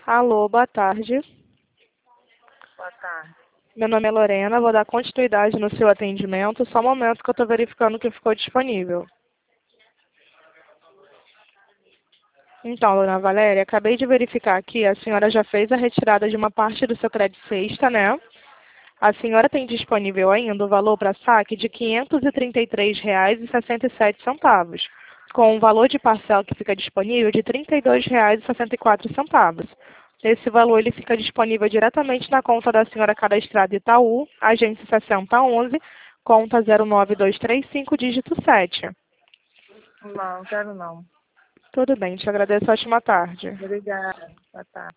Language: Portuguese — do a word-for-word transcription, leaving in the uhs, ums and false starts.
Alô, boa tarde. Boa tarde. Meu nome é Lorena, vou dar continuidade no seu atendimento. Só um momento que eu estou verificando que ficou disponível. Então, dona Valéria, acabei de verificar aqui, a senhora já fez a retirada de uma parte do seu crédito sexta, né? A senhora tem disponível ainda o valor para saque de quinhentos e trinta e três reais e sessenta e sete centavos, com o valor de parcela que fica disponível de trinta e dois reais e sessenta e quatro centavos. Esse valor ele fica disponível diretamente na conta da senhora cadastrada Itaú, agência sessenta onze, conta zero nove dois três cinco, dígito sete. Não, quero não. Tudo bem, te agradeço. Ótima tarde. Obrigada. Boa tarde.